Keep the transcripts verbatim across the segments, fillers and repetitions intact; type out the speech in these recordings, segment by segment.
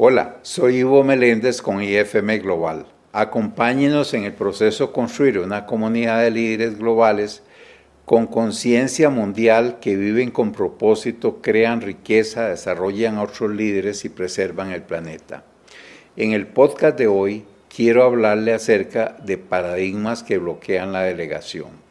Hola, soy Ivo Meléndez con I F M Global. Acompáñenos en el proceso de construir una comunidad de líderes globales con conciencia mundial que viven con propósito, crean riqueza, desarrollan a otros líderes y preservan el planeta. En el podcast de hoy quiero hablarle acerca de paradigmas que bloquean la delegación.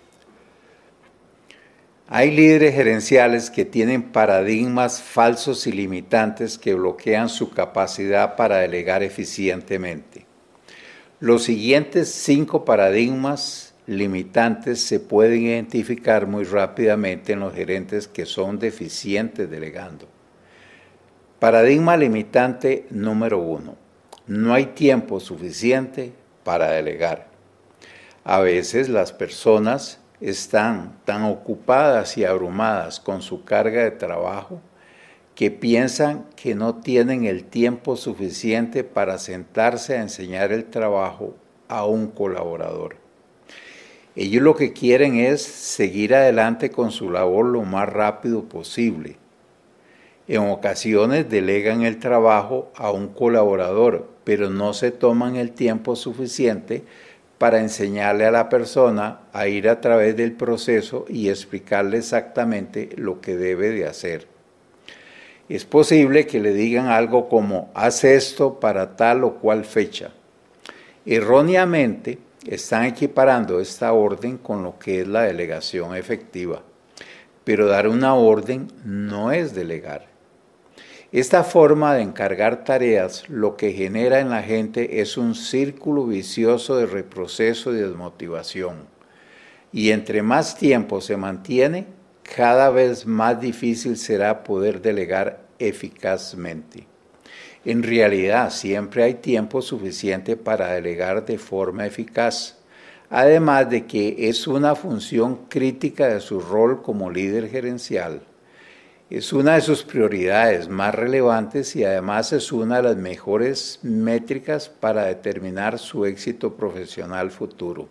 Hay líderes gerenciales que tienen paradigmas falsos y limitantes que bloquean su capacidad para delegar eficientemente. Los siguientes cinco paradigmas limitantes se pueden identificar muy rápidamente en los gerentes que son deficientes delegando. Paradigma limitante número uno. No hay tiempo suficiente para delegar. A veces las personas están tan ocupadas y abrumadas con su carga de trabajo que piensan que no tienen el tiempo suficiente para sentarse a enseñar el trabajo a un colaborador. Ellos lo que quieren es seguir adelante con su labor lo más rápido posible. En ocasiones delegan el trabajo a un colaborador, pero no se toman el tiempo suficiente para enseñarle a la persona a ir a través del proceso y explicarle exactamente lo que debe de hacer. Es posible que le digan algo como, haz esto para tal o cual fecha. Erróneamente, están equiparando esta orden con lo que es la delegación efectiva, pero dar una orden no es delegar. Esta forma de encargar tareas lo que genera en la gente es un círculo vicioso de reproceso y desmotivación. Y entre más tiempo se mantiene, cada vez más difícil será poder delegar eficazmente. En realidad, siempre hay tiempo suficiente para delegar de forma eficaz, además de que es una función crítica de su rol como líder gerencial. Es una de sus prioridades más relevantes y además es una de las mejores métricas para determinar su éxito profesional futuro.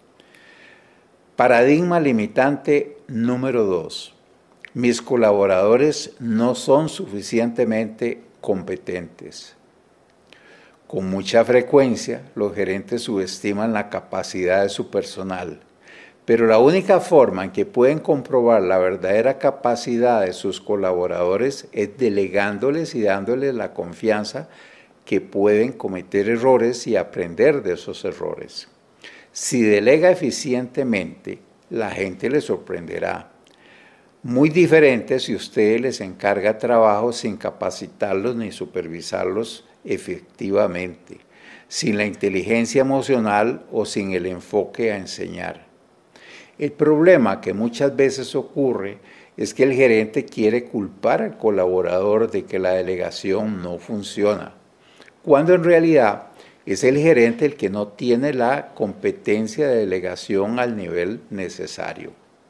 Paradigma limitante número dos. Mis colaboradores no son suficientemente competentes. Con mucha frecuencia, los gerentes subestiman la capacidad de su personal. Pero la única forma en que pueden comprobar la verdadera capacidad de sus colaboradores es delegándoles y dándoles la confianza que pueden cometer errores y aprender de esos errores. Si delega eficientemente, la gente le sorprenderá. Muy diferente si usted les encarga trabajo sin capacitarlos ni supervisarlos efectivamente, sin la inteligencia emocional o sin el enfoque a enseñar. El problema que muchas veces ocurre es que el gerente quiere culpar al colaborador de que la delegación no funciona, cuando en realidad es el gerente el que no tiene la competencia de delegación al nivel necesario.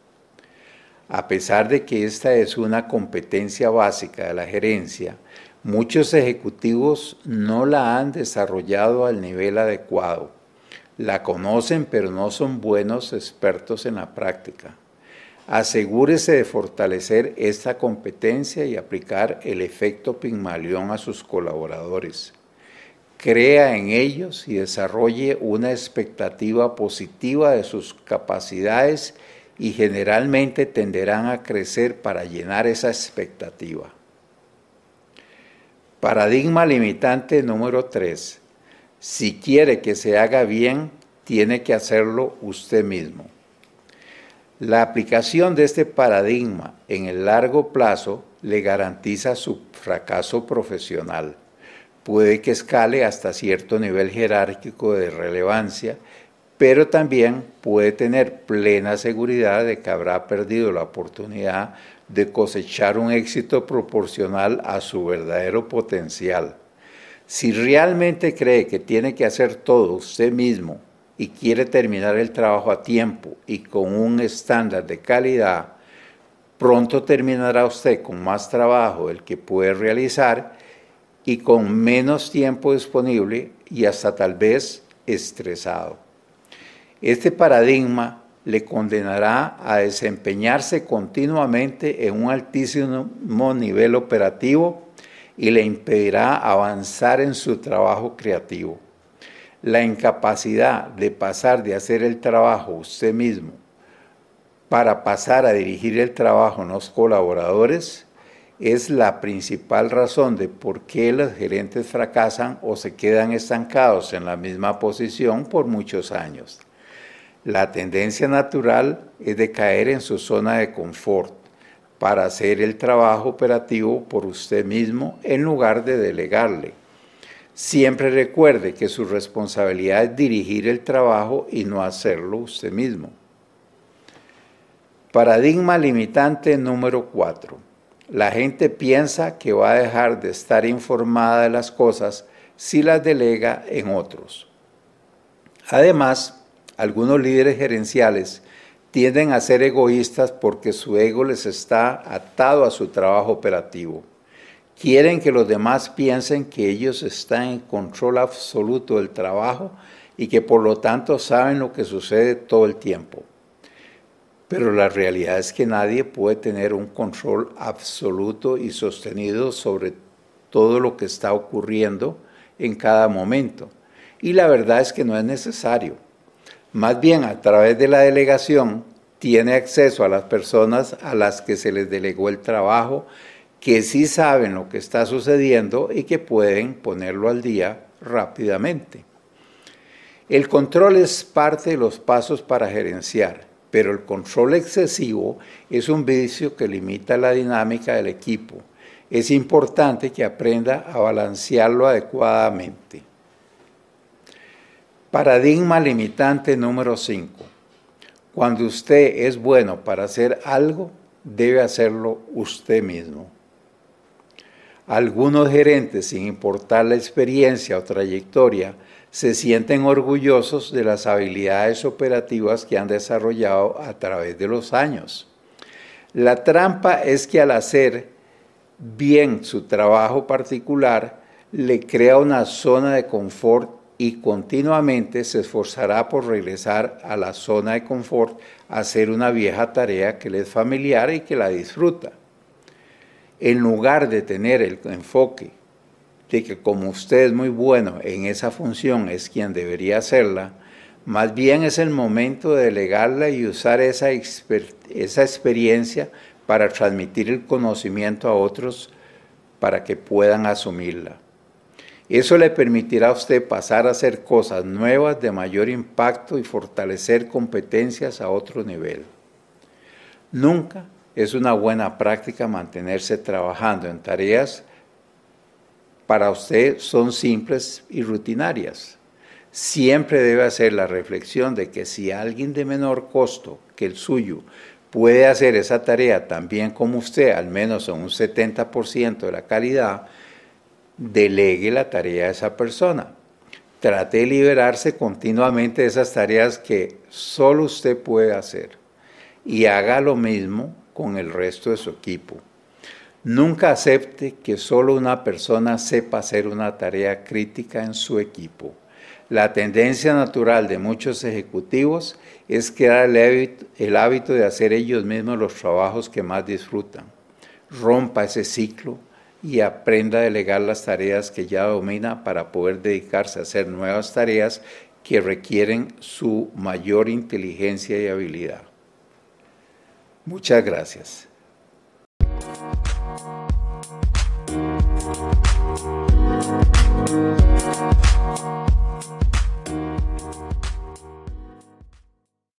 A pesar de que esta es una competencia básica de la gerencia, muchos ejecutivos no la han desarrollado al nivel adecuado. La conocen, pero no son buenos expertos en la práctica. Asegúrese de fortalecer esta competencia y aplicar el efecto Pigmalión a sus colaboradores. Crea en ellos y desarrolle una expectativa positiva de sus capacidades y generalmente tenderán a crecer para llenar esa expectativa. Paradigma limitante número tres. Si quiere que se haga bien, tiene que hacerlo usted mismo. La aplicación de este paradigma en el largo plazo le garantiza su fracaso profesional. Puede que escale hasta cierto nivel jerárquico de relevancia, pero también puede tener plena seguridad de que habrá perdido la oportunidad de cosechar un éxito proporcional a su verdadero potencial. Si realmente cree que tiene que hacer todo usted mismo y quiere terminar el trabajo a tiempo y con un estándar de calidad, pronto terminará usted con más trabajo del que puede realizar y con menos tiempo disponible y hasta tal vez estresado. Este paradigma le condenará a desempeñarse continuamente en un altísimo nivel operativo y le impedirá avanzar en su trabajo creativo. La incapacidad de pasar de hacer el trabajo usted mismo para pasar a dirigir el trabajo en los colaboradores es la principal razón de por qué los gerentes fracasan o se quedan estancados en la misma posición por muchos años. La tendencia natural es de caer en su zona de confort para hacer el trabajo operativo por usted mismo en lugar de delegarle. Siempre recuerde que su responsabilidad es dirigir el trabajo y no hacerlo usted mismo. Paradigma limitante número cuatro. La gente piensa que va a dejar de estar informada de las cosas si las delega en otros. Además, algunos líderes gerenciales tienden a ser egoístas porque su ego les está atado a su trabajo operativo. Quieren que los demás piensen que ellos están en control absoluto del trabajo y que por lo tanto saben lo que sucede todo el tiempo. Pero la realidad es que nadie puede tener un control absoluto y sostenido sobre todo lo que está ocurriendo en cada momento. Y la verdad es que no es necesario. Más bien, a través de la delegación, tiene acceso a las personas a las que se les delegó el trabajo, que sí saben lo que está sucediendo y que pueden ponerlo al día rápidamente. El control es parte de los pasos para gerenciar, pero el control excesivo es un vicio que limita la dinámica del equipo. Es importante que aprenda a balancearlo adecuadamente. Paradigma limitante número cinco. Cuando usted es bueno para hacer algo, debe hacerlo usted mismo. Algunos gerentes, sin importar la experiencia o trayectoria, se sienten orgullosos de las habilidades operativas que han desarrollado a través de los años. La trampa es que al hacer bien su trabajo particular, le crea una zona de confort y continuamente se esforzará por regresar a la zona de confort a hacer una vieja tarea que le es familiar y que la disfruta. En lugar de tener el enfoque de que como usted es muy bueno en esa función es quien debería hacerla, más bien es el momento de delegarla y usar esa, exper- esa experiencia para transmitir el conocimiento a otros para que puedan asumirla. Eso le permitirá a usted pasar a hacer cosas nuevas de mayor impacto y fortalecer competencias a otro nivel. Nunca es una buena práctica mantenerse trabajando en tareas para usted son simples y rutinarias. Siempre debe hacer la reflexión de que si alguien de menor costo que el suyo puede hacer esa tarea tan bien como usted, al menos en un setenta por ciento de la calidad, delegue la tarea a esa persona. Trate de liberarse continuamente de esas tareas que solo usted puede hacer y haga lo mismo con el resto de su equipo. Nunca acepte que solo una persona sepa hacer una tarea crítica en su equipo. La tendencia natural de muchos ejecutivos es crear el hábito, el hábito de hacer ellos mismos los trabajos que más disfrutan. Rompa ese ciclo y aprenda a delegar las tareas que ya domina para poder dedicarse a hacer nuevas tareas que requieren su mayor inteligencia y habilidad. Muchas gracias.